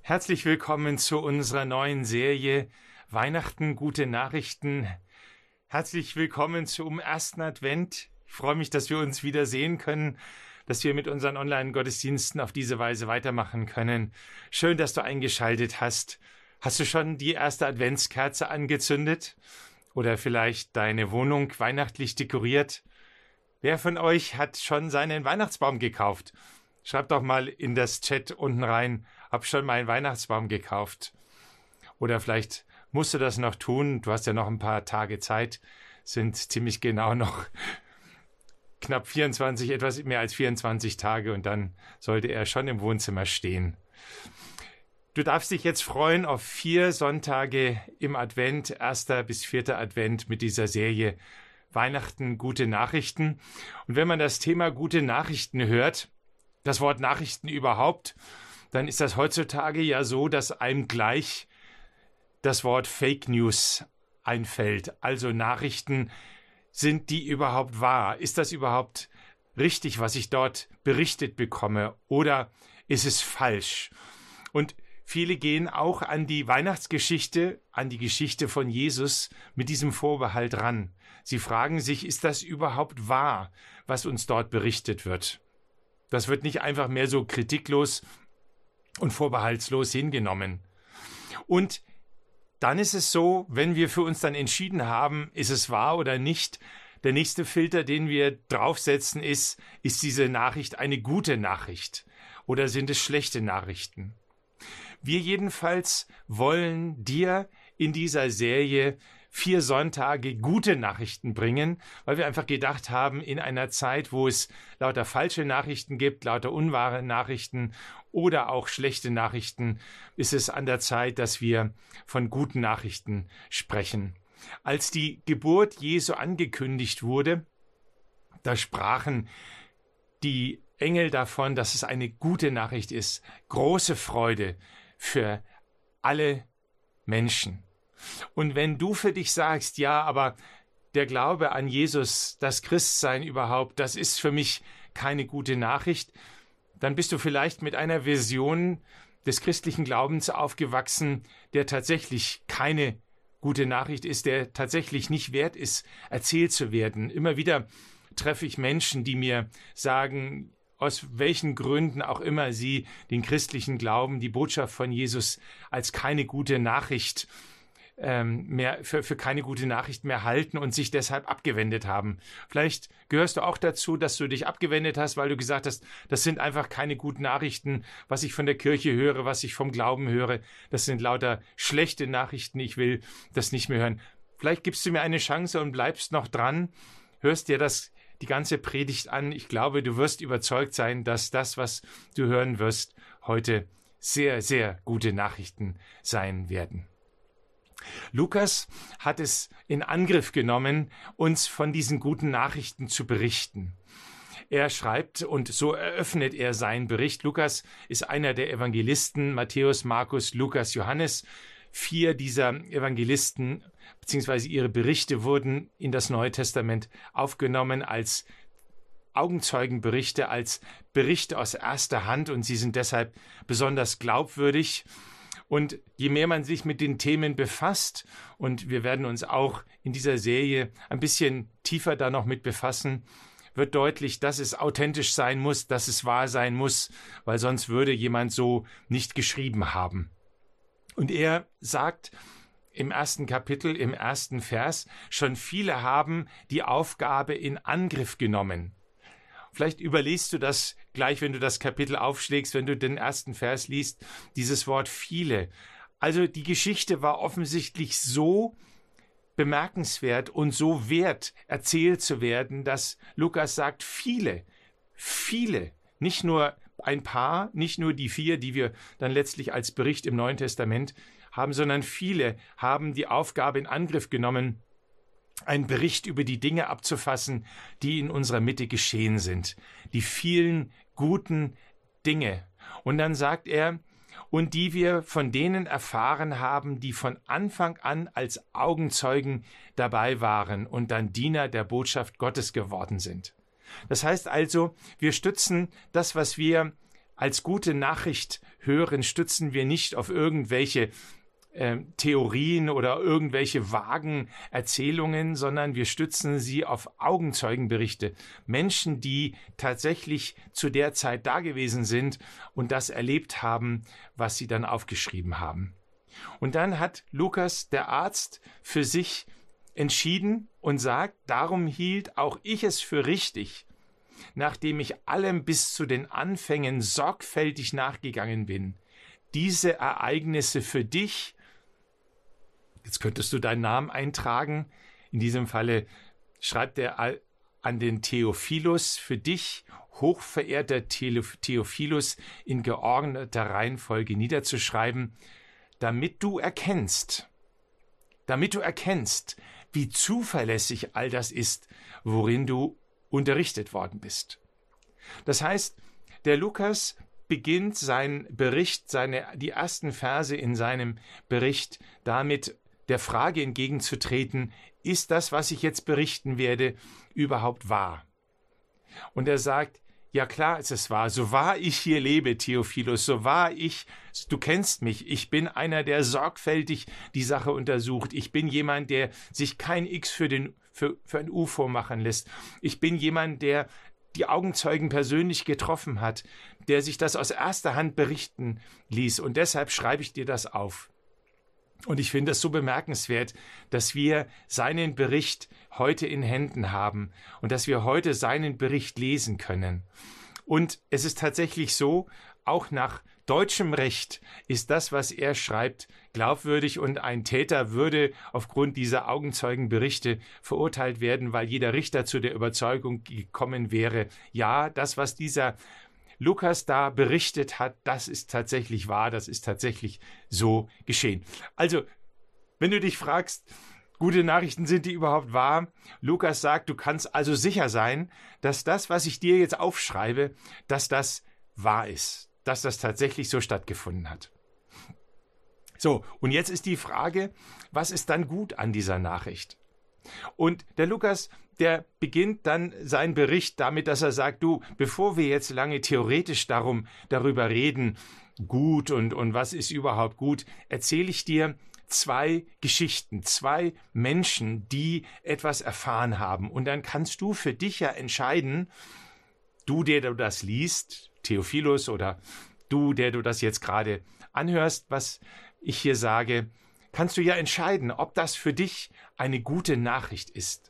Herzlich willkommen zu unserer neuen Serie Weihnachten, gute Nachrichten. Herzlich willkommen zum ersten Advent. Ich freue mich, dass wir uns wieder sehen können, dass wir mit unseren Online-Gottesdiensten auf diese Weise weitermachen können. Schön, dass du eingeschaltet hast. Hast du schon die erste Adventskerze angezündet? Oder vielleicht deine Wohnung weihnachtlich dekoriert? Wer von euch hat schon seinen Weihnachtsbaum gekauft? Schreibt doch mal in das Chat unten rein, hab schon meinen Weihnachtsbaum gekauft. Oder vielleicht musst du das noch tun, du hast ja noch ein paar Tage Zeit, sind ziemlich genau noch knapp 24, etwas mehr als 24 Tage und dann sollte er schon im Wohnzimmer stehen. Du darfst dich jetzt freuen auf 4 Sonntage im Advent, 1. bis 4. Advent mit dieser Serie Weihnachten, gute Nachrichten. Und wenn man das Thema gute Nachrichten hört, das Wort Nachrichten überhaupt, dann ist das heutzutage ja so, dass einem gleich das Wort Fake News einfällt. Also Nachrichten, sind die überhaupt wahr? Ist das überhaupt richtig, was ich dort berichtet bekomme? Oder ist es falsch? Und viele gehen auch an die Weihnachtsgeschichte, an die Geschichte von Jesus mit diesem Vorbehalt ran. Sie fragen sich, ist das überhaupt wahr, was uns dort berichtet wird? Das wird nicht einfach mehr so kritiklos und vorbehaltslos hingenommen. Und dann ist es so, wenn wir für uns dann entschieden haben, ist es wahr oder nicht, der nächste Filter, den wir draufsetzen, ist diese Nachricht eine gute Nachricht oder sind es schlechte Nachrichten? Wir jedenfalls wollen dir in dieser Serie 4 Sonntage gute Nachrichten bringen, weil wir einfach gedacht haben, in einer Zeit, wo es lauter falsche Nachrichten gibt, lauter unwahre Nachrichten oder auch schlechte Nachrichten, ist es an der Zeit, dass wir von guten Nachrichten sprechen. Als die Geburt Jesu angekündigt wurde, da sprachen die Engel davon, dass es eine gute Nachricht ist, große Freude für alle Menschen. Und wenn du für dich sagst, ja, aber der Glaube an Jesus, das Christsein überhaupt, das ist für mich keine gute Nachricht, dann bist du vielleicht mit einer Version des christlichen Glaubens aufgewachsen, der tatsächlich keine gute Nachricht ist, der tatsächlich nicht wert ist, erzählt zu werden. Immer wieder treffe ich Menschen, die mir sagen, aus welchen Gründen auch immer sie den christlichen Glauben, die Botschaft von Jesus als keine gute Nachricht für keine gute Nachricht mehr halten und sich deshalb abgewendet haben. Vielleicht gehörst du auch dazu, dass du dich abgewendet hast, weil du gesagt hast, das sind einfach keine guten Nachrichten, was ich von der Kirche höre, was ich vom Glauben höre, das sind lauter schlechte Nachrichten, ich will das nicht mehr hören. Vielleicht gibst du mir eine Chance und bleibst noch dran, hörst dir die ganze Predigt an. Ich glaube, du wirst überzeugt sein, dass das, was du hören wirst, heute sehr, sehr gute Nachrichten sein werden. Lukas hat es in Angriff genommen, uns von diesen guten Nachrichten zu berichten. Er schreibt, und so eröffnet er seinen Bericht. Lukas ist einer der Evangelisten, Matthäus, Markus, Lukas, Johannes. 4 dieser Evangelisten bzw. ihre Berichte wurden in das Neue Testament aufgenommen als Augenzeugenberichte, als Berichte aus erster Hand und sie sind deshalb besonders glaubwürdig. Und je mehr man sich mit den Themen befasst, und wir werden uns auch in dieser Serie ein bisschen tiefer da noch mit befassen, wird deutlich, dass es authentisch sein muss, dass es wahr sein muss, weil sonst würde jemand so nicht geschrieben haben. Und er sagt im 1. Kapitel, im 1. Vers, schon viele haben die Aufgabe in Angriff genommen. Vielleicht überliest du das gleich, wenn du das Kapitel aufschlägst, wenn du den 1. Vers liest, dieses Wort viele. Also die Geschichte war offensichtlich so bemerkenswert und so wert, erzählt zu werden, dass Lukas sagt, viele, nicht nur ein paar, nicht nur die 4, die wir dann letztlich als Bericht im Neuen Testament haben, sondern viele haben die Aufgabe in Angriff genommen, einen Bericht über die Dinge abzufassen, die in unserer Mitte geschehen sind. Die vielen guten Dinge. Und dann sagt er, und die wir von denen erfahren haben, die von Anfang an als Augenzeugen dabei waren und dann Diener der Botschaft Gottes geworden sind. Das heißt also, wir stützen das, was wir als gute Nachricht hören, stützen wir nicht auf irgendwelche Theorien oder irgendwelche vagen Erzählungen, sondern wir stützen sie auf Augenzeugenberichte. Menschen, die tatsächlich zu der Zeit da gewesen sind und das erlebt haben, was sie dann aufgeschrieben haben. Und dann hat Lukas, der Arzt, für sich entschieden und sagt, darum hielt auch ich es für richtig, nachdem ich allem bis zu den Anfängen sorgfältig nachgegangen bin, diese Ereignisse für dich, jetzt könntest du deinen Namen eintragen, in diesem Falle schreibt er an den Theophilus, für dich, hochverehrter Theophilus, in geordneter Reihenfolge niederzuschreiben, damit du erkennst, wie zuverlässig all das ist, worin du unterrichtet worden bist. Das heißt, der Lukas beginnt seinen Bericht, die ersten Verse in seinem Bericht damit der Frage entgegenzutreten, ist das, was ich jetzt berichten werde, überhaupt wahr? Und er sagt, ja klar ist es wahr, so wahr ich hier lebe, Theophilus, so wahr du kennst mich, ich bin einer, der sorgfältig die Sache untersucht, ich bin jemand, der sich kein X für ein U vormachen lässt, ich bin jemand, der die Augenzeugen persönlich getroffen hat, der sich das aus erster Hand berichten ließ und deshalb schreibe ich dir das auf. Und ich finde es so bemerkenswert, dass wir seinen Bericht heute in Händen haben und dass wir heute seinen Bericht lesen können. Und es ist tatsächlich so, auch nach deutschem Recht ist das, was er schreibt, glaubwürdig und ein Täter würde aufgrund dieser Augenzeugenberichte verurteilt werden, weil jeder Richter zu der Überzeugung gekommen wäre, ja, das, was dieser Lukas da berichtet hat, das ist tatsächlich wahr, das ist tatsächlich so geschehen. Also, wenn du dich fragst, gute Nachrichten, sind die überhaupt wahr? Lukas sagt, du kannst also sicher sein, dass das, was ich dir jetzt aufschreibe, dass das wahr ist, dass das tatsächlich so stattgefunden hat. So, und jetzt ist die Frage, was ist dann gut an dieser Nachricht? Und der Lukas, der beginnt dann seinen Bericht damit, dass er sagt, du, bevor wir jetzt lange theoretisch darüber reden, gut und was ist überhaupt gut, erzähle ich dir 2 Geschichten, 2 Menschen, die etwas erfahren haben. Und dann kannst du für dich ja entscheiden, du, der du das liest, Theophilus, oder du, der du das jetzt gerade anhörst, was ich hier sage, kannst du ja entscheiden, ob das für dich eine gute Nachricht ist.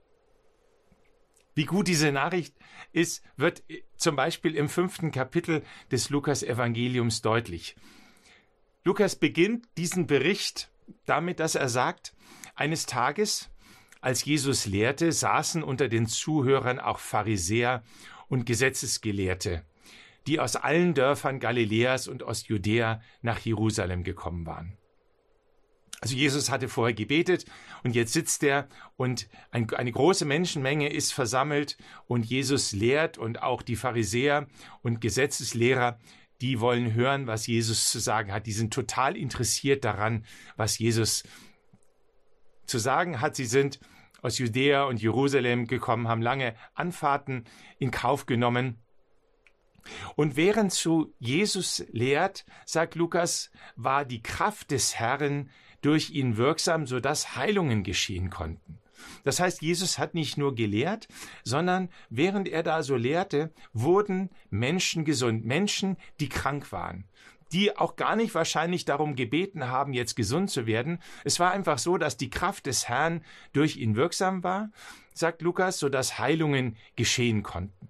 Wie gut diese Nachricht ist, wird zum Beispiel im 5. Kapitel des Lukas-Evangeliums deutlich. Lukas beginnt diesen Bericht damit, dass er sagt, eines Tages, als Jesus lehrte, saßen unter den Zuhörern auch Pharisäer und Gesetzesgelehrte, die aus allen Dörfern Galiläas und aus Judäa nach Jerusalem gekommen waren. Also Jesus hatte vorher gebetet und jetzt sitzt er und eine große Menschenmenge ist versammelt und Jesus lehrt und auch die Pharisäer und Gesetzeslehrer, die wollen hören, was Jesus zu sagen hat. Die sind total interessiert daran, was Jesus zu sagen hat. Sie sind aus Judäa und Jerusalem gekommen, haben lange Anfahrten in Kauf genommen. Und während so Jesus lehrt, sagt Lukas, war die Kraft des Herrn durch ihn wirksam, sodass Heilungen geschehen konnten. Das heißt, Jesus hat nicht nur gelehrt, sondern während er da so lehrte, wurden Menschen gesund, Menschen, die krank waren, die auch gar nicht wahrscheinlich darum gebeten haben, jetzt gesund zu werden. Es war einfach so, dass die Kraft des Herrn durch ihn wirksam war, sagt Lukas, sodass Heilungen geschehen konnten.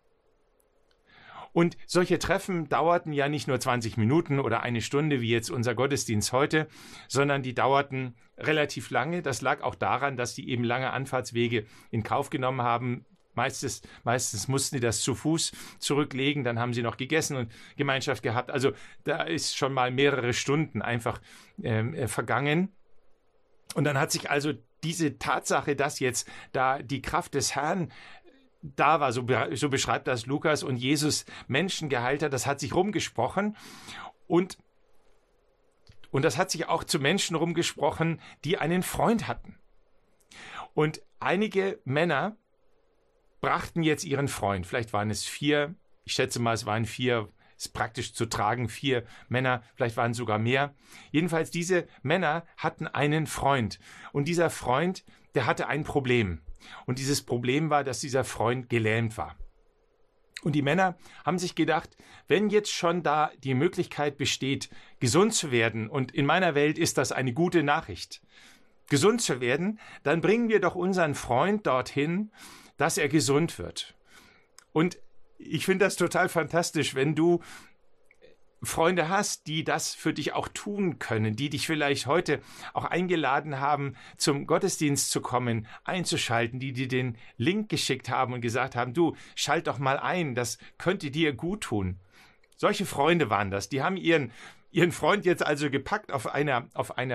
Und solche Treffen dauerten ja nicht nur 20 Minuten oder eine Stunde, wie jetzt unser Gottesdienst heute, sondern die dauerten relativ lange. Das lag auch daran, dass die eben lange Anfahrtswege in Kauf genommen haben. Meistens mussten die das zu Fuß zurücklegen, dann haben sie noch gegessen und Gemeinschaft gehabt. Also da ist schon mal mehrere Stunden einfach vergangen. Und dann hat sich also diese Tatsache, dass jetzt da die Kraft des Herrn da war, so beschreibt das Lukas, und Jesus Menschen geheilt hat, das hat sich rumgesprochen und das hat sich auch zu Menschen rumgesprochen, die einen Freund hatten. Und einige Männer brachten jetzt ihren Freund, vielleicht waren es 4, ich schätze mal, es waren 4 ist praktisch zu tragen, 4 Männer, vielleicht waren es sogar mehr. Jedenfalls, diese Männer hatten einen Freund. Und dieser Freund, der hatte ein Problem. Und dieses Problem war, dass dieser Freund gelähmt war. Und die Männer haben sich gedacht, wenn jetzt schon da die Möglichkeit besteht, gesund zu werden, und in meiner Welt ist das eine gute Nachricht, gesund zu werden, dann bringen wir doch unseren Freund dorthin, dass er gesund wird. Und ich finde das total fantastisch, wenn du Freunde hast, die das für dich auch tun können, die dich vielleicht heute auch eingeladen haben, zum Gottesdienst zu kommen, einzuschalten, die dir den Link geschickt haben und gesagt haben, du, schalt doch mal ein, das könnte dir gut tun. Solche Freunde waren das. Die haben ihren Freund jetzt also gepackt auf einer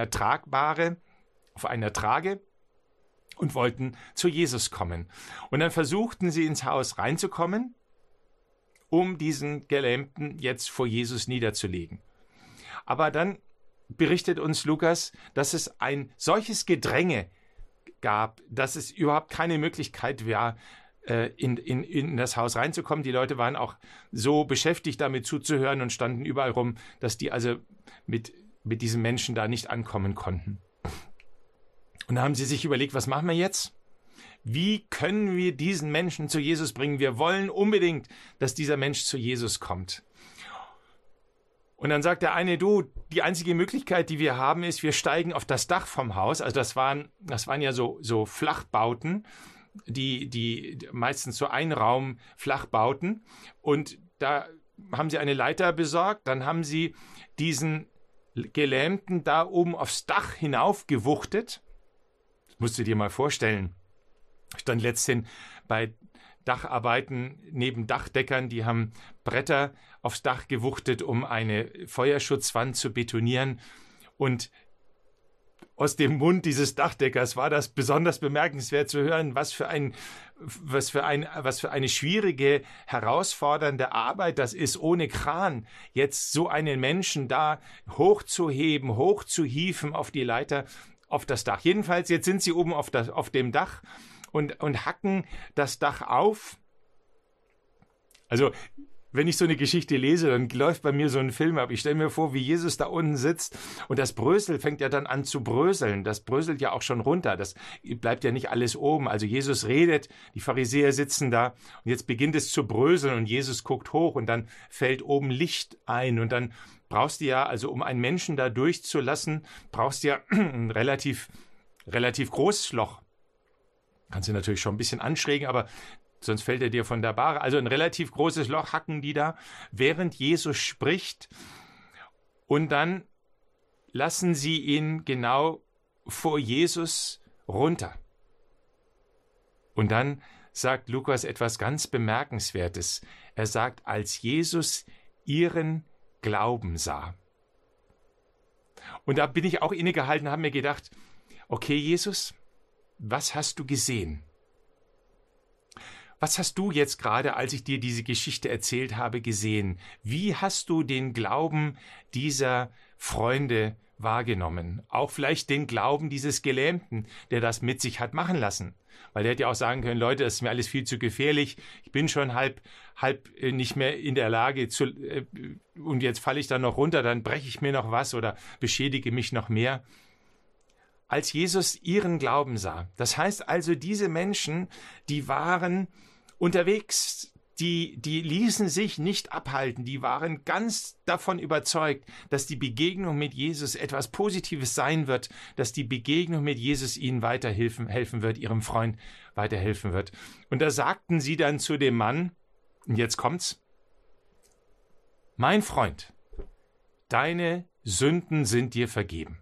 Trage und wollten zu Jesus kommen. Und dann versuchten sie ins Haus reinzukommen, um diesen Gelähmten jetzt vor Jesus niederzulegen. Aber dann berichtet uns Lukas, dass es ein solches Gedränge gab, dass es überhaupt keine Möglichkeit war, in das Haus reinzukommen. Die Leute waren auch so beschäftigt, damit zuzuhören und standen überall rum, dass die also mit diesem Menschen da nicht ankommen konnten. Und da haben sie sich überlegt, was machen wir jetzt? Wie können wir diesen Menschen zu Jesus bringen? Wir wollen unbedingt, dass dieser Mensch zu Jesus kommt. Und dann sagt der eine, du, die einzige Möglichkeit, die wir haben, ist, wir steigen auf das Dach vom Haus. Also das waren ja so Flachbauten, die meistens so Einraum-Flachbauten. Und da haben sie eine Leiter besorgt. Dann haben sie diesen Gelähmten da oben aufs Dach hinaufgewuchtet. Das musst du dir mal vorstellen. Ich stand letzthin bei Dacharbeiten neben Dachdeckern, die haben Bretter aufs Dach gewuchtet, um eine Feuerschutzwand zu betonieren. Und aus dem Mund dieses Dachdeckers war das besonders bemerkenswert zu hören, was für eine schwierige, herausfordernde Arbeit das ist, ohne Kran jetzt so einen Menschen da hochzuheben, hochzuhieven auf die Leiter, auf das Dach. Jedenfalls, jetzt sind sie oben auf dem Dach und hacken das Dach auf. Also, wenn ich so eine Geschichte lese, dann läuft bei mir so ein Film ab. Ich stelle mir vor, wie Jesus da unten sitzt und das Brösel fängt ja dann an zu bröseln. Das bröselt ja auch schon runter. Das bleibt ja nicht alles oben. Also Jesus redet, die Pharisäer sitzen da und jetzt beginnt es zu bröseln und Jesus guckt hoch und dann fällt oben Licht ein und dann brauchst du ja, also um einen Menschen da durchzulassen, brauchst du ja ein relativ großes Loch. Kannst du natürlich schon ein bisschen anschrägen, aber sonst fällt er dir von der Bahre. Also ein relativ großes Loch hacken die da, während Jesus spricht. Und dann lassen sie ihn genau vor Jesus runter. Und dann sagt Lukas etwas ganz Bemerkenswertes. Er sagt, als Jesus ihren Glauben sah. Und da bin ich auch innegehalten und habe mir gedacht, okay, Jesus, was hast du gesehen? Was hast du jetzt gerade, als ich dir diese Geschichte erzählt habe, gesehen? Wie hast du den Glauben dieser Freunde wahrgenommen? Auch vielleicht den Glauben dieses Gelähmten, der das mit sich hat machen lassen. Weil der hätte ja auch sagen können, Leute, das ist mir alles viel zu gefährlich. Ich bin schon halb nicht mehr in der Lage und jetzt falle ich dann noch runter, dann breche ich mir noch was oder beschädige mich noch mehr. Als Jesus ihren Glauben sah. Das heißt also, diese Menschen, die waren unterwegs, die ließen sich nicht abhalten, die waren ganz davon überzeugt, dass die Begegnung mit Jesus etwas Positives sein wird, dass die Begegnung mit Jesus ihnen helfen wird, ihrem Freund weiterhelfen wird. Und da sagten sie dann zu dem Mann, und jetzt kommt's, mein Freund, deine Sünden sind dir vergeben.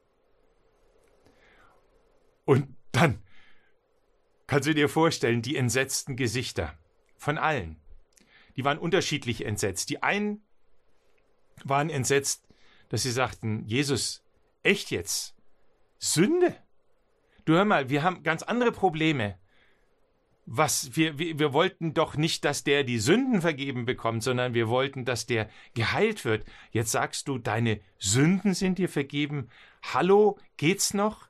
Und dann kannst du dir vorstellen, die entsetzten Gesichter von allen. Die waren unterschiedlich entsetzt. Die einen waren entsetzt, dass sie sagten, Jesus, echt jetzt? Sünde? Du hör mal, wir haben ganz andere Probleme. Wir wollten doch nicht, dass der die Sünden vergeben bekommt, sondern wir wollten, dass der geheilt wird. Jetzt sagst du, deine Sünden sind dir vergeben. Hallo, geht's noch?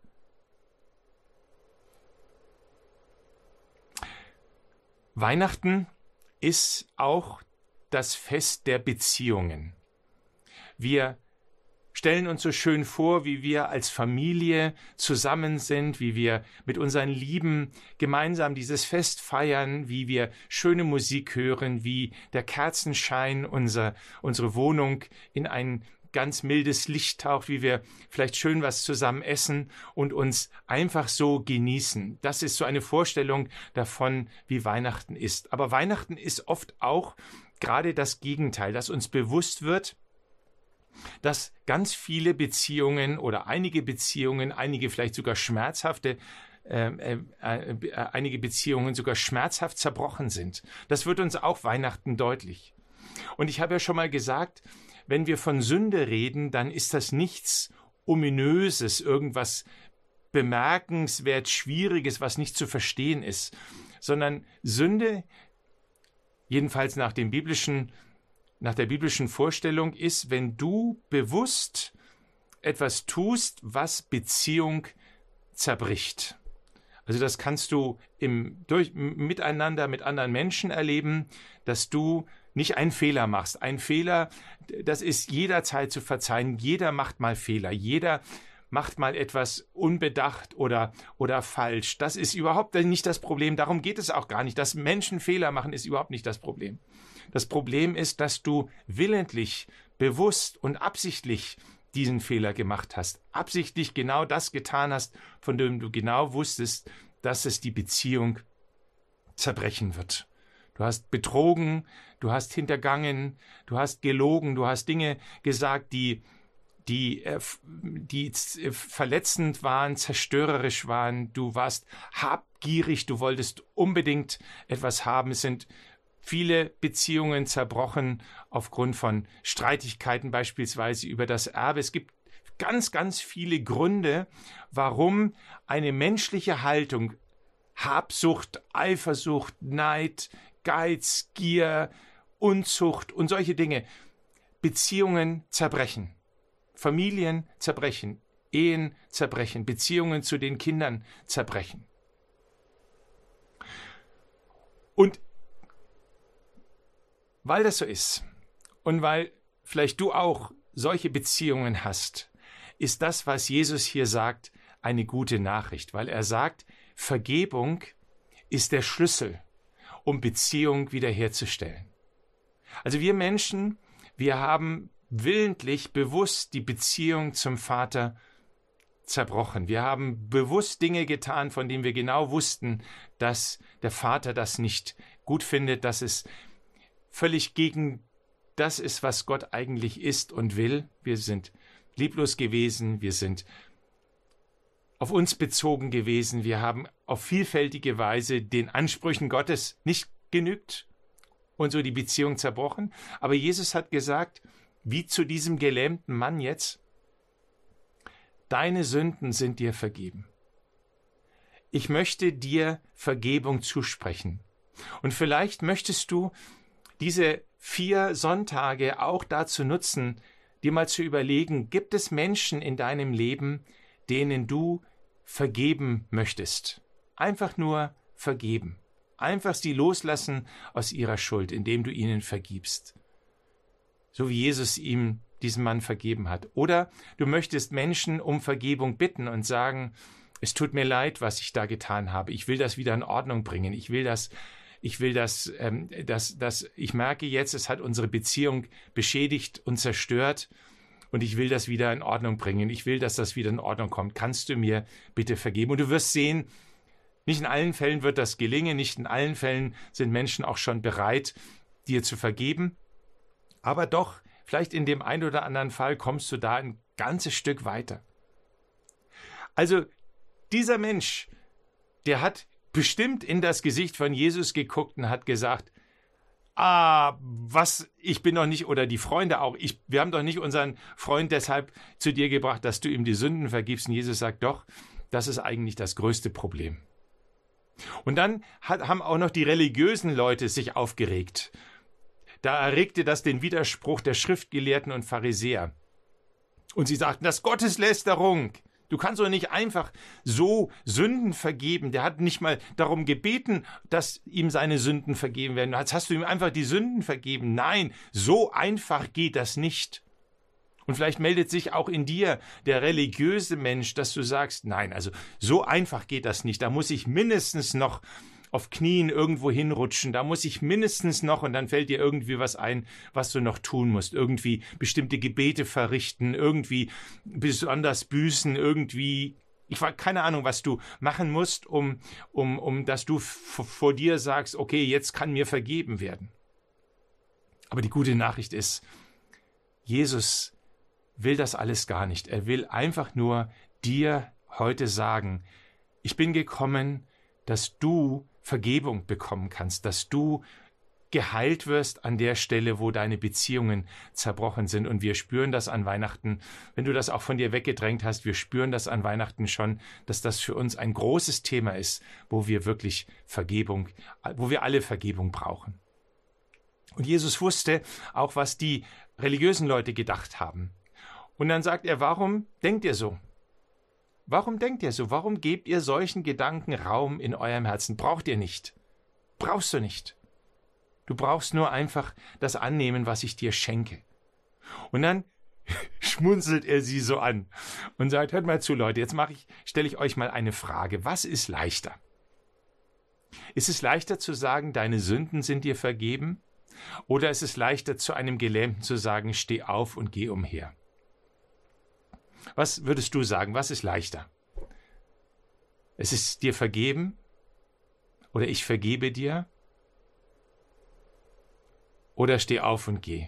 Weihnachten ist auch das Fest der Beziehungen. Wir stellen uns so schön vor, wie wir als Familie zusammen sind, wie wir mit unseren Lieben gemeinsam dieses Fest feiern, wie wir schöne Musik hören, wie der Kerzenschein unsere Wohnung in ein ganz mildes Licht taucht, wie wir vielleicht schön was zusammen essen und uns einfach so genießen. Das ist so eine Vorstellung davon, wie Weihnachten ist. Aber Weihnachten ist oft auch gerade das Gegenteil, dass uns bewusst wird, dass ganz viele Beziehungen oder einige Beziehungen, einige vielleicht sogar schmerzhafte, einige Beziehungen sogar schmerzhaft zerbrochen sind. Das wird uns auch Weihnachten deutlich. Und ich habe ja schon mal gesagt, wenn wir von Sünde reden, dann ist das nichts Ominöses, irgendwas bemerkenswert Schwieriges, was nicht zu verstehen ist, sondern Sünde, jedenfalls nach der biblischen Vorstellung, ist, wenn du bewusst etwas tust, was Beziehung zerbricht. Also das kannst du miteinander mit anderen Menschen erleben, dass du nicht einen Fehler machst. Ein Fehler, das ist jederzeit zu verzeihen. Jeder macht mal Fehler. Jeder macht mal etwas unbedacht oder falsch. Das ist überhaupt nicht das Problem. Darum geht es auch gar nicht. Dass Menschen Fehler machen, ist überhaupt nicht das Problem. Das Problem ist, dass du willentlich, bewusst und absichtlich diesen Fehler gemacht hast. Absichtlich genau das getan hast, von dem du genau wusstest, dass es die Beziehung zerbrechen wird. Du hast betrogen, du hast hintergangen, du hast gelogen, du hast Dinge gesagt, die verletzend waren, zerstörerisch waren. Du warst habgierig, du wolltest unbedingt etwas haben. Es sind viele Beziehungen zerbrochen aufgrund von Streitigkeiten, beispielsweise über das Erbe. Es gibt ganz, ganz viele Gründe, warum eine menschliche Haltung, Habsucht, Eifersucht, Neid, Geiz, Gier, Unzucht und solche Dinge, Beziehungen zerbrechen, Familien zerbrechen, Ehen zerbrechen, Beziehungen zu den Kindern zerbrechen. Und weil das so ist und weil vielleicht du auch solche Beziehungen hast, ist das, was Jesus hier sagt, eine gute Nachricht, weil er sagt, Vergebung ist der Schlüssel, um Beziehung wiederherzustellen. Also wir Menschen, wir haben willentlich, bewusst die Beziehung zum Vater zerbrochen. Wir haben bewusst Dinge getan, von denen wir genau wussten, dass der Vater das nicht gut findet, dass es völlig gegen das ist, was Gott eigentlich ist und will. Wir sind lieblos gewesen, wir sind auf uns bezogen gewesen, wir haben auf vielfältige Weise den Ansprüchen Gottes nicht genügt und so die Beziehung zerbrochen. Aber Jesus hat gesagt, wie zu diesem gelähmten Mann jetzt, deine Sünden sind dir vergeben. Ich möchte dir Vergebung zusprechen. Und vielleicht möchtest du diese 4 Sonntage auch dazu nutzen, dir mal zu überlegen, gibt es Menschen in deinem Leben, denen du vergeben möchtest? Einfach nur vergeben. Einfach sie loslassen aus ihrer Schuld, indem du ihnen vergibst. So wie Jesus ihm diesem Mann vergeben hat. Oder du möchtest Menschen um Vergebung bitten und sagen, es tut mir leid, was ich da getan habe. Ich will das wieder in Ordnung bringen. Ich merke jetzt, es hat unsere Beziehung beschädigt und zerstört und ich will das wieder in Ordnung bringen. Ich will, dass das wieder in Ordnung kommt. Kannst du mir bitte vergeben? Und du wirst sehen, nicht in allen Fällen wird das gelingen, nicht in allen Fällen sind Menschen auch schon bereit, dir zu vergeben. Aber doch, vielleicht in dem einen oder anderen Fall kommst du da ein ganzes Stück weiter. Also dieser Mensch, der hat bestimmt in das Gesicht von Jesus geguckt und hat gesagt, ich bin doch nicht, oder die Freunde auch, wir haben doch nicht unseren Freund deshalb zu dir gebracht, dass du ihm die Sünden vergibst. Und Jesus sagt, doch, das ist eigentlich das größte Problem. Und dann haben auch noch die religiösen Leute sich aufgeregt. Da erregte das den Widerspruch der Schriftgelehrten und Pharisäer. Und sie sagten, das ist Gotteslästerung. Du kannst doch nicht einfach so Sünden vergeben. Der hat nicht mal darum gebeten, dass ihm seine Sünden vergeben werden. Jetzt hast du ihm einfach die Sünden vergeben. Nein, so einfach geht das nicht. Und vielleicht meldet sich auch in dir der religiöse Mensch, dass du sagst, nein, also so einfach geht das nicht. Da muss ich mindestens noch auf Knien irgendwo hinrutschen, da muss ich mindestens noch, und dann fällt dir irgendwie was ein, was du noch tun musst. Irgendwie bestimmte Gebete verrichten, irgendwie besonders büßen, irgendwie, ich weiß keine Ahnung, was du machen musst, dass du vor dir sagst, okay, jetzt kann mir vergeben werden. Aber die gute Nachricht ist, Jesus will das alles gar nicht. Er will einfach nur dir heute sagen, ich bin gekommen, dass du Vergebung bekommen kannst, dass du geheilt wirst an der Stelle, wo deine Beziehungen zerbrochen sind. Und wir spüren das an Weihnachten, wenn du das auch von dir weggedrängt hast, wir spüren das an Weihnachten schon, dass das für uns ein großes Thema ist, wo wir wirklich Vergebung, wo wir alle Vergebung brauchen. Und Jesus wusste auch, was die religiösen Leute gedacht haben. Und dann sagt er, warum denkt ihr so? Warum denkt ihr so? Warum gebt ihr solchen Gedanken Raum in eurem Herzen? Braucht ihr nicht. Brauchst du nicht. Du brauchst nur einfach das annehmen, was ich dir schenke. Und dann schmunzelt er sie so an und sagt, hört mal zu, Leute, jetzt stelle ich euch mal eine Frage. Was ist leichter? Ist es leichter zu sagen, deine Sünden sind dir vergeben? Oder ist es leichter, zu einem Gelähmten zu sagen, steh auf und geh umher? Was würdest du sagen? Was ist leichter? Es ist dir vergeben? Oder ich vergebe dir? Oder steh auf und geh?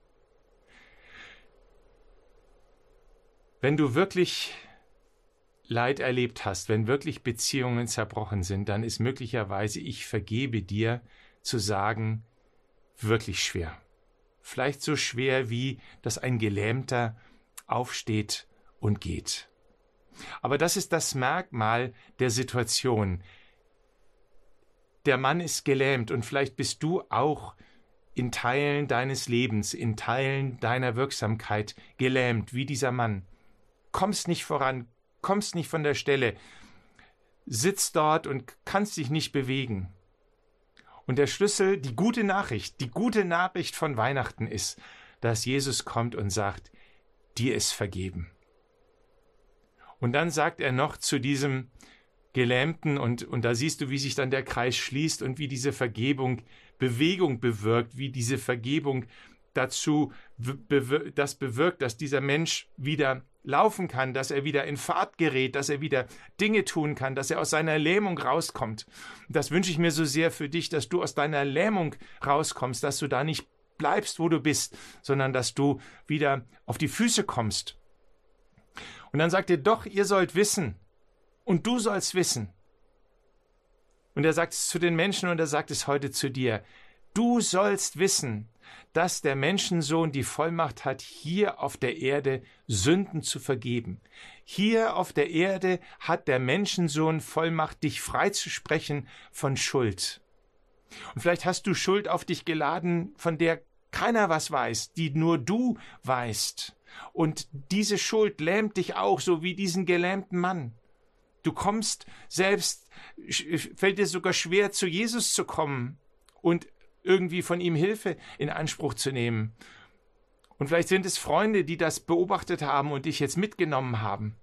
Wenn du wirklich Leid erlebt hast, wenn wirklich Beziehungen zerbrochen sind, dann ist möglicherweise ich vergebe dir zu sagen, wirklich schwer. Vielleicht so schwer wie, dass ein Gelähmter aufsteht und geht. Aber das ist das Merkmal der Situation. Der Mann ist gelähmt und vielleicht bist du auch in Teilen deines Lebens, in Teilen deiner Wirksamkeit gelähmt, wie dieser Mann. Kommst nicht voran, kommst nicht von der Stelle, sitzt dort und kannst dich nicht bewegen. Und der Schlüssel, die gute Nachricht von Weihnachten ist, dass Jesus kommt und sagt, dir ist vergeben. Und dann sagt er noch zu diesem Gelähmten, und da siehst du, wie sich dann der Kreis schließt und wie diese Vergebung Bewegung bewirkt, wie diese Vergebung das bewirkt, dass dieser Mensch wieder laufen kann, dass er wieder in Fahrt gerät, dass er wieder Dinge tun kann, dass er aus seiner Lähmung rauskommt. Und das wünsche ich mir so sehr für dich, dass du aus deiner Lähmung rauskommst, dass du da nicht bleibst, wo du bist, sondern dass du wieder auf die Füße kommst. Und dann sagt er, doch, ihr sollt wissen und du sollst wissen. Und er sagt es zu den Menschen und er sagt es heute zu dir. Du sollst wissen, dass der Menschensohn die Vollmacht hat, hier auf der Erde Sünden zu vergeben. Hier auf der Erde hat der Menschensohn Vollmacht, dich freizusprechen von Schuld. Und vielleicht hast du Schuld auf dich geladen, von der keiner was weiß, die nur du weißt. Und diese Schuld lähmt dich auch, so wie diesen gelähmten Mann. Du kommst selbst, fällt dir sogar schwer, zu Jesus zu kommen und irgendwie von ihm Hilfe in Anspruch zu nehmen. Und vielleicht sind es Freunde, die das beobachtet haben und dich jetzt mitgenommen haben.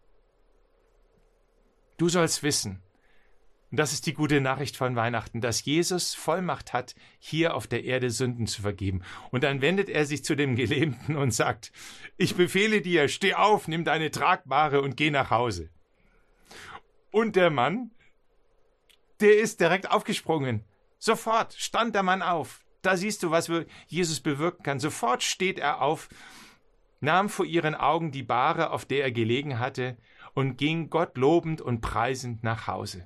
Du sollst wissen, und das ist die gute Nachricht von Weihnachten, dass Jesus Vollmacht hat, hier auf der Erde Sünden zu vergeben. Und dann wendet er sich zu dem Gelähmten und sagt, ich befehle dir, steh auf, nimm deine Tragbare und geh nach Hause. Und der Mann, der ist direkt aufgesprungen. Sofort stand der Mann auf. Da siehst du, was Jesus bewirken kann. Sofort steht er auf, nahm vor ihren Augen die Bahre, auf der er gelegen hatte, und ging Gott lobend und preisend nach Hause.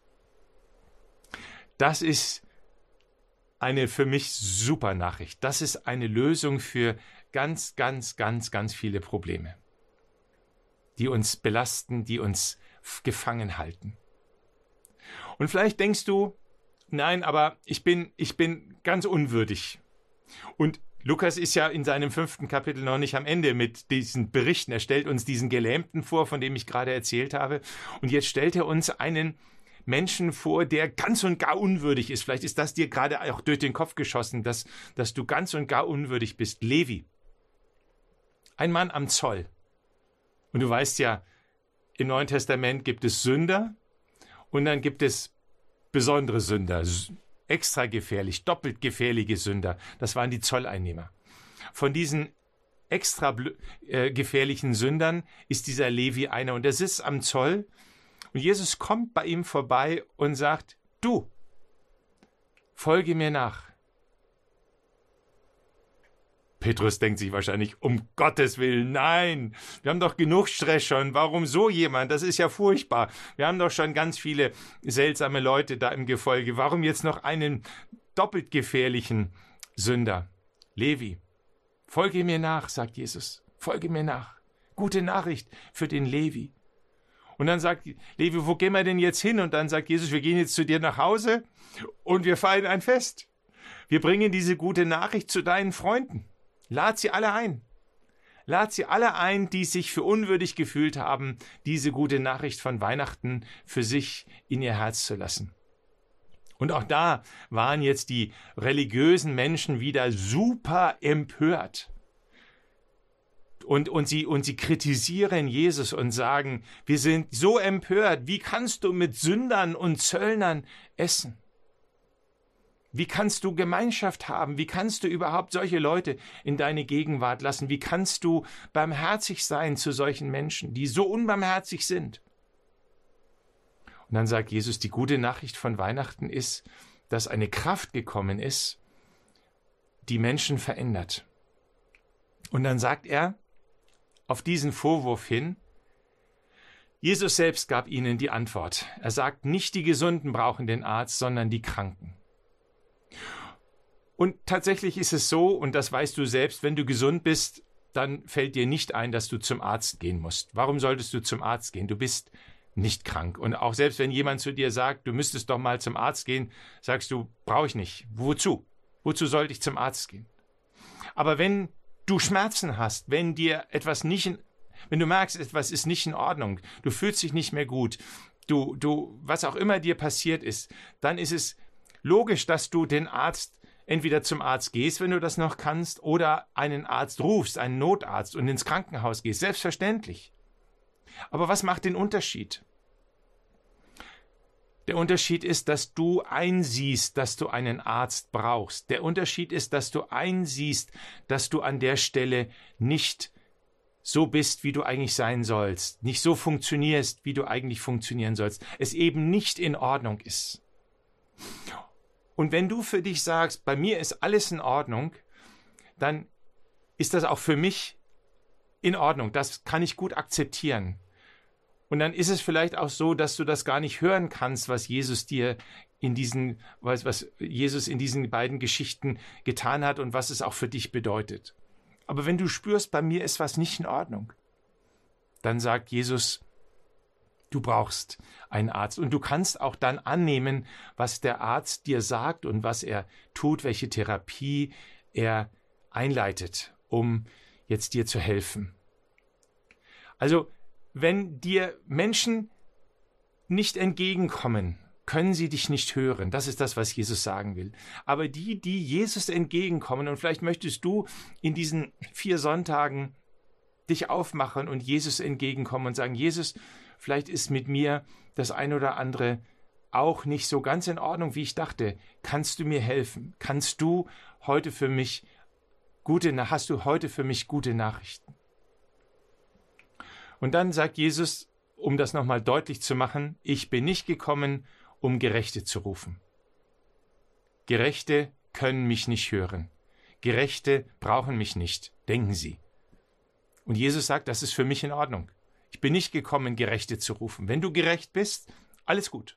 Das ist eine für mich super Nachricht. Das ist eine Lösung für ganz, ganz, ganz, ganz viele Probleme, die uns belasten, die uns gefangen halten. Und vielleicht denkst du, nein, aber ich bin ganz unwürdig. Und Lukas ist ja in seinem 5. Kapitel noch nicht am Ende mit diesen Berichten. Er stellt uns diesen Gelähmten vor, von dem ich gerade erzählt habe. Und jetzt stellt er uns einen Menschen vor, der ganz und gar unwürdig ist. Vielleicht ist das dir gerade auch durch den Kopf geschossen, dass du ganz und gar unwürdig bist. Levi, ein Mann am Zoll. Und du weißt ja, im Neuen Testament gibt es Sünder und dann gibt es besondere Sünder, extra gefährlich, doppelt gefährliche Sünder. Das waren die Zolleinnehmer. Von diesen extra gefährlichen Sündern ist dieser Levi einer und der sitzt am Zoll und Jesus kommt bei ihm vorbei und sagt, du, folge mir nach. Petrus denkt sich wahrscheinlich, um Gottes Willen, nein, wir haben doch genug Stress schon, warum so jemand, das ist ja furchtbar, wir haben doch schon ganz viele seltsame Leute da im Gefolge, warum jetzt noch einen doppelt gefährlichen Sünder? Levi, folge mir nach, sagt Jesus, folge mir nach, gute Nachricht für den Levi. Und dann sagt Levi, wo gehen wir denn jetzt hin? Und dann sagt Jesus, wir gehen jetzt zu dir nach Hause und wir feiern ein Fest. Wir bringen diese gute Nachricht zu deinen Freunden. Lad sie alle ein. Lad sie alle ein, die sich für unwürdig gefühlt haben, diese gute Nachricht von Weihnachten für sich in ihr Herz zu lassen. Und auch da waren jetzt die religiösen Menschen wieder super empört. Und sie kritisieren Jesus und sagen, wir sind so empört, wie kannst du mit Sündern und Zöllnern essen? Wie kannst du Gemeinschaft haben? Wie kannst du überhaupt solche Leute in deine Gegenwart lassen? Wie kannst du barmherzig sein zu solchen Menschen, die so unbarmherzig sind? Und dann sagt Jesus, die gute Nachricht von Weihnachten ist, dass eine Kraft gekommen ist, die Menschen verändert. Und dann sagt er auf diesen Vorwurf hin, Jesus selbst gab ihnen die Antwort. Er sagt, nicht die Gesunden brauchen den Arzt, sondern die Kranken. Und tatsächlich ist es so, und das weißt du selbst, wenn du gesund bist, dann fällt dir nicht ein, dass du zum Arzt gehen musst. Warum solltest du zum Arzt gehen? Du bist nicht krank. Und auch selbst wenn jemand zu dir sagt, du müsstest doch mal zum Arzt gehen, sagst du, brauche ich nicht. Wozu? Wozu sollte ich zum Arzt gehen? Aber wenn du Schmerzen hast, wenn du merkst, etwas ist nicht in Ordnung, du fühlst dich nicht mehr gut, was auch immer dir passiert ist, dann ist es logisch, dass du den Arzt entweder zum Arzt gehst, wenn du das noch kannst, oder einen Arzt rufst, einen Notarzt und ins Krankenhaus gehst. Selbstverständlich. Aber was macht den Unterschied? Der Unterschied ist, dass du einsiehst, dass du einen Arzt brauchst. Der Unterschied ist, dass du einsiehst, dass du an der Stelle nicht so bist, wie du eigentlich sein sollst, nicht so funktionierst, wie du eigentlich funktionieren sollst, es eben nicht in Ordnung ist. Und wenn du für dich sagst, bei mir ist alles in Ordnung, dann ist das auch für mich in Ordnung. Das kann ich gut akzeptieren. Und dann ist es vielleicht auch so, dass du das gar nicht hören kannst, was Jesus in diesen beiden Geschichten getan hat und was es auch für dich bedeutet. Aber wenn du spürst, bei mir ist was nicht in Ordnung, dann sagt Jesus, du brauchst einen Arzt. Und du kannst auch dann annehmen, was der Arzt dir sagt und was er tut, welche Therapie er einleitet, um jetzt dir zu helfen. Also, wenn dir Menschen nicht entgegenkommen, können sie dich nicht hören. Das ist das, was Jesus sagen will. Aber die Jesus entgegenkommen, und vielleicht möchtest du in diesen 4 Sonntagen dich aufmachen und Jesus entgegenkommen und sagen, Jesus, vielleicht ist mit mir das ein oder andere auch nicht so ganz in Ordnung, wie ich dachte. Kannst du mir helfen? Hast du heute für mich gute Nachrichten? Und dann sagt Jesus, um das nochmal deutlich zu machen, ich bin nicht gekommen, um Gerechte zu rufen. Gerechte können mich nicht hören. Gerechte brauchen mich nicht, denken sie. Und Jesus sagt, das ist für mich in Ordnung. Ich bin nicht gekommen, Gerechte zu rufen. Wenn du gerecht bist, alles gut.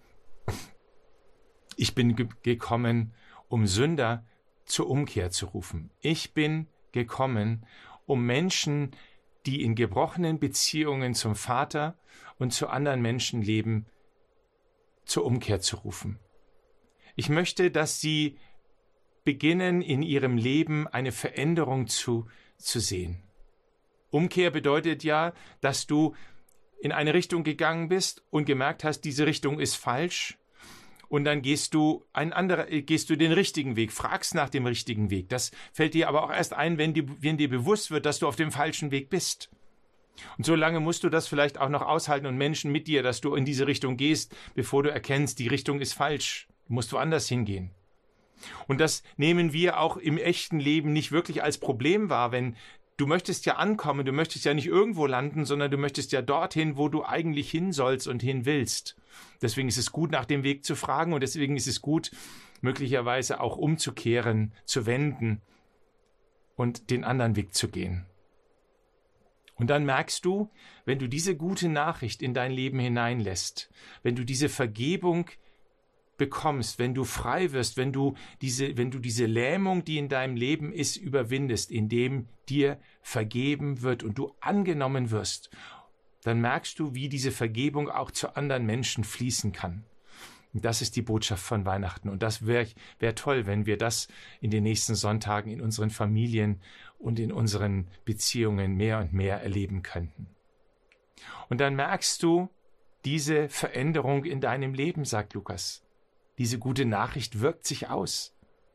Ich bin gekommen, um Sünder zur Umkehr zu rufen. Ich bin gekommen, um Menschen, die in gebrochenen Beziehungen zum Vater und zu anderen Menschen leben, zur Umkehr zu rufen. Ich möchte, dass sie beginnen, in ihrem Leben eine Veränderung zu sehen. Umkehr bedeutet ja, dass du in eine Richtung gegangen bist und gemerkt hast, diese Richtung ist falsch. Und dann gehst du den richtigen Weg, fragst nach dem richtigen Weg. Das fällt dir aber auch erst ein, wenn dir bewusst wird, dass du auf dem falschen Weg bist. Und so lange musst du das vielleicht auch noch aushalten und Menschen mit dir, dass du in diese Richtung gehst, bevor du erkennst, die Richtung ist falsch. Du musst woanders hingehen. Und das nehmen wir auch im echten Leben nicht wirklich als Problem wahr, wenn du möchtest ja ankommen, du möchtest ja nicht irgendwo landen, sondern du möchtest ja dorthin, wo du eigentlich hin sollst und hin willst. Deswegen ist es gut, nach dem Weg zu fragen und deswegen ist es gut, möglicherweise auch umzukehren, zu wenden und den anderen Weg zu gehen. Und dann merkst du, wenn du diese gute Nachricht in dein Leben hineinlässt, wenn du diese Vergebung bekommst, wenn du frei wirst, wenn du diese Lähmung, die in deinem Leben ist, überwindest, indem dir vergeben wird und du angenommen wirst, dann merkst du, wie diese Vergebung auch zu anderen Menschen fließen kann. Und das ist die Botschaft von Weihnachten. Und das wäre toll, wenn wir das in den nächsten Sonntagen in unseren Familien und in unseren Beziehungen mehr und mehr erleben könnten. Und dann merkst du diese Veränderung in deinem Leben, sagt Lukas. Diese gute Nachricht wirkt sich aus.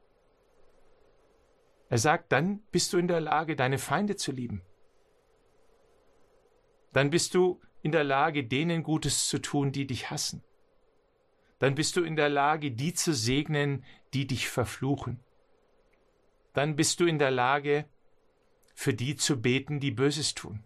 Er sagt, dann bist du in der Lage, deine Feinde zu lieben. Dann bist du in der Lage, denen Gutes zu tun, die dich hassen. Dann bist du in der Lage, die zu segnen, die dich verfluchen. Dann bist du in der Lage, für die zu beten, die Böses tun.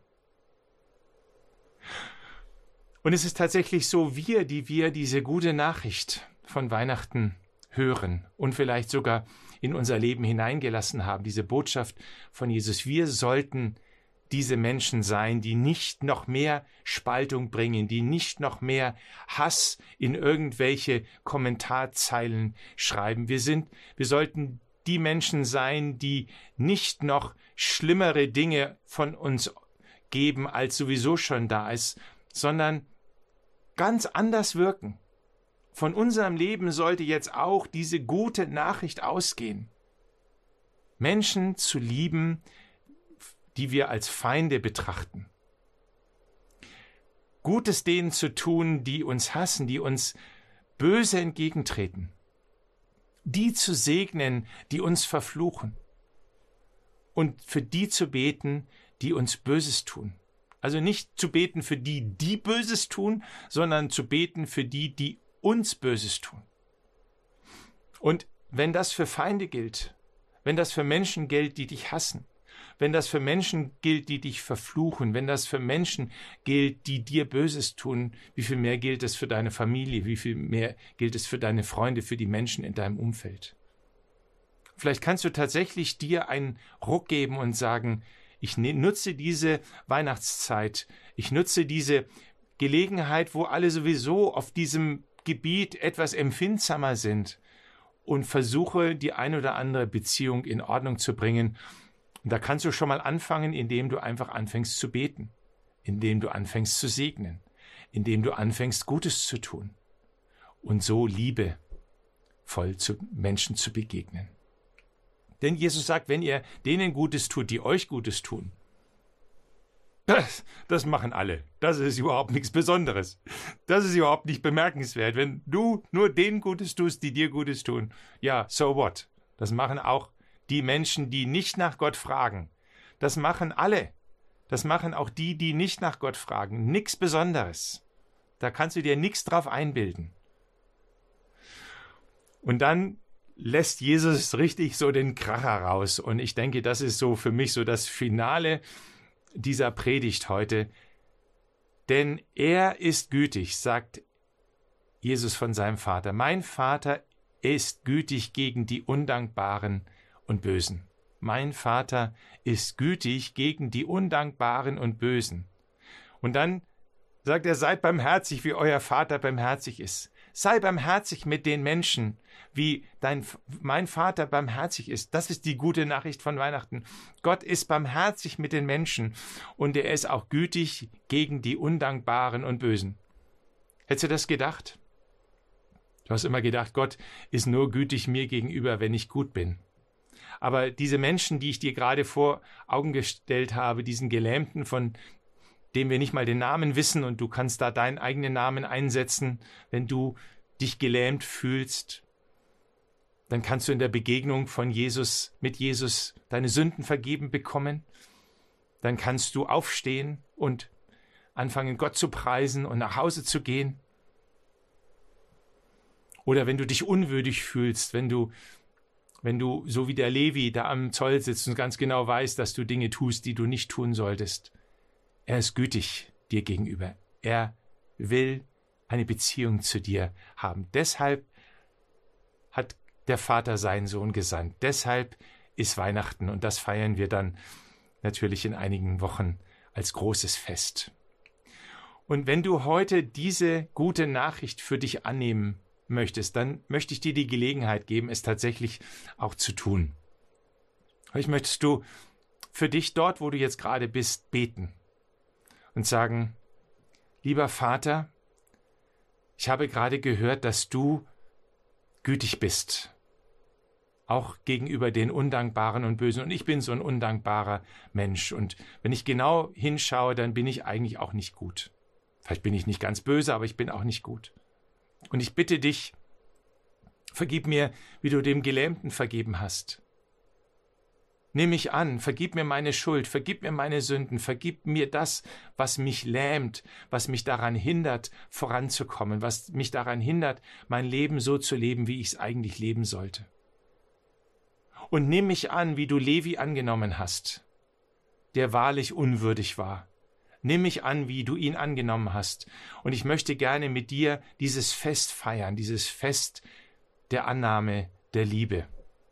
Und es ist tatsächlich so, wir diese gute Nachricht von Weihnachten hören und vielleicht sogar in unser Leben hineingelassen haben, diese Botschaft von Jesus. Wir sollten diese Menschen sein, die nicht noch mehr Spaltung bringen, die nicht noch mehr Hass in irgendwelche Kommentarzeilen schreiben. Wir sollten die Menschen sein, die nicht noch schlimmere Dinge von uns geben, als sowieso schon da ist, sondern ganz anders wirken. Von unserem Leben sollte jetzt auch diese gute Nachricht ausgehen. Menschen zu lieben, die wir als Feinde betrachten. Gutes denen zu tun, die uns hassen, die uns böse entgegentreten. Die zu segnen, die uns verfluchen. Und für die zu beten, die uns Böses tun. Also nicht zu beten für die, die Böses tun, sondern zu beten für die, die uns Böses tun. Und wenn das für Feinde gilt, wenn das für Menschen gilt, die dich hassen, wenn das für Menschen gilt, die dich verfluchen, wenn das für Menschen gilt, die dir Böses tun, wie viel mehr gilt es für deine Familie, wie viel mehr gilt es für deine Freunde, für die Menschen in deinem Umfeld. Vielleicht kannst du tatsächlich dir einen Ruck geben und sagen, ich nutze diese Weihnachtszeit, ich nutze diese Gelegenheit, wo alle sowieso auf diesem Gebiet etwas empfindsamer sind und versuche, die ein oder andere Beziehung in Ordnung zu bringen. Und da kannst du schon mal anfangen, indem du einfach anfängst zu beten, indem du anfängst zu segnen, indem du anfängst, Gutes zu tun und so liebevoll zu Menschen zu begegnen. Denn Jesus sagt, wenn ihr denen Gutes tut, die euch Gutes tun, das machen alle. Das ist überhaupt nichts Besonderes. Das ist überhaupt nicht bemerkenswert. Wenn du nur denen Gutes tust, die dir Gutes tun, ja, so what? Das machen auch die Menschen, die nicht nach Gott fragen. Das machen alle. Das machen auch die, die nicht nach Gott fragen. Nichts Besonderes. Da kannst du dir nichts drauf einbilden. Und dann lässt Jesus richtig so den Kracher raus. Und ich denke, das ist so für mich so das Finale dieser Predigt heute. Denn er ist gütig, sagt Jesus von seinem Vater. Mein Vater ist gütig gegen die Undankbaren und Bösen. Mein Vater ist gütig gegen die Undankbaren und Bösen. Und dann sagt er, seid barmherzig, wie euer Vater barmherzig ist. Sei barmherzig mit den Menschen, wie mein Vater barmherzig ist. Das ist die gute Nachricht von Weihnachten. Gott ist barmherzig mit den Menschen und er ist auch gütig gegen die Undankbaren und Bösen. Hättest du das gedacht? Du hast immer gedacht, Gott ist nur gütig mir gegenüber, wenn ich gut bin. Aber diese Menschen, die ich dir gerade vor Augen gestellt habe, diesen Gelähmten, von dem wir nicht mal den Namen wissen, und du kannst da deinen eigenen Namen einsetzen, wenn du dich gelähmt fühlst, dann kannst du in der Begegnung mit Jesus deine Sünden vergeben bekommen. Dann kannst du aufstehen und anfangen, Gott zu preisen und nach Hause zu gehen. Oder wenn du dich unwürdig fühlst, wenn du so wie der Levi da am Zoll sitzt und ganz genau weißt, dass du Dinge tust, die du nicht tun solltest. Er ist gütig dir gegenüber. Er will eine Beziehung zu dir haben. Deshalb hat der Vater seinen Sohn gesandt. Deshalb ist Weihnachten, und das feiern wir dann natürlich in einigen Wochen als großes Fest. Und wenn du heute diese gute Nachricht für dich annehmen möchtest, dann möchte ich dir die Gelegenheit geben, es tatsächlich auch zu tun. Vielleicht möchtest du für dich dort, wo du jetzt gerade bist, beten und sagen: Lieber Vater, ich habe gerade gehört, dass du gütig bist, auch gegenüber den Undankbaren und Bösen. Und ich bin so ein undankbarer Mensch. Und wenn ich genau hinschaue, dann bin ich eigentlich auch nicht gut. Vielleicht bin ich nicht ganz böse, aber ich bin auch nicht gut. Und ich bitte dich, vergib mir, wie du dem Gelähmten vergeben hast. Nimm mich an, vergib mir meine Schuld, vergib mir meine Sünden, vergib mir das, was mich lähmt, was mich daran hindert, voranzukommen, was mich daran hindert, mein Leben so zu leben, wie ich es eigentlich leben sollte. Und nimm mich an, wie du Levi angenommen hast, der wahrlich unwürdig war. Nimm mich an, wie du ihn angenommen hast. Und ich möchte gerne mit dir dieses Fest feiern, dieses Fest der Annahme, der Liebe.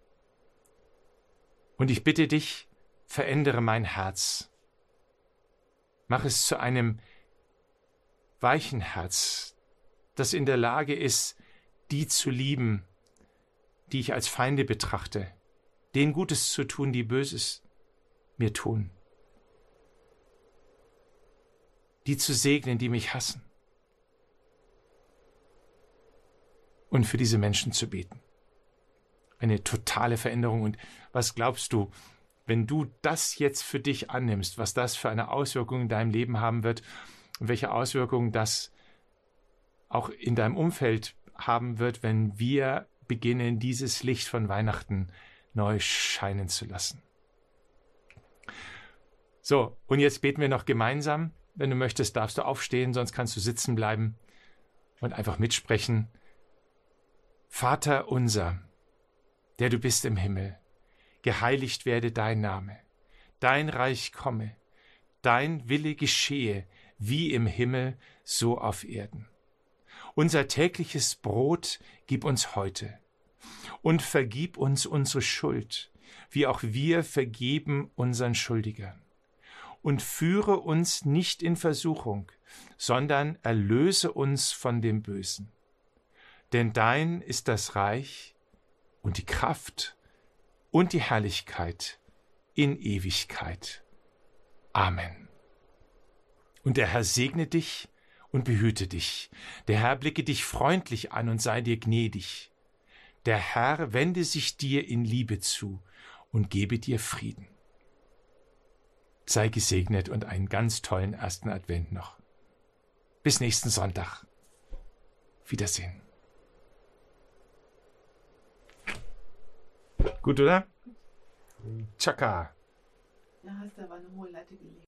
Und ich bitte dich, verändere mein Herz. Mach es zu einem weichen Herz, das in der Lage ist, die zu lieben, die ich als Feinde betrachte, denen Gutes zu tun, die Böses mir tun, die zu segnen, die mich hassen, und für diese Menschen zu beten. Eine totale Veränderung. Und was glaubst du, wenn du das jetzt für dich annimmst, was das für eine Auswirkung in deinem Leben haben wird und welche Auswirkungen das auch in deinem Umfeld haben wird, wenn wir beginnen, dieses Licht von Weihnachten neu scheinen zu lassen. So, und jetzt beten wir noch gemeinsam. Wenn du möchtest, darfst du aufstehen, sonst kannst du sitzen bleiben und einfach mitsprechen. Vater unser, der du bist im Himmel, geheiligt werde dein Name, dein Reich komme, dein Wille geschehe, wie im Himmel, so auf Erden. Unser tägliches Brot gib uns heute und vergib uns unsere Schuld, wie auch wir vergeben unseren Schuldigern. Und führe uns nicht in Versuchung, sondern erlöse uns von dem Bösen. Denn dein ist das Reich und die Kraft und die Herrlichkeit in Ewigkeit. Amen. Und der Herr segne dich und behüte dich. Der Herr blicke dich freundlich an und sei dir gnädig. Der Herr wende sich dir in Liebe zu und gebe dir Frieden. Sei gesegnet und einen ganz tollen ersten Advent noch. Bis nächsten Sonntag. Wiedersehen. Gut, oder? Tschakka. Da hast du aber eine hohe Latte gelegt.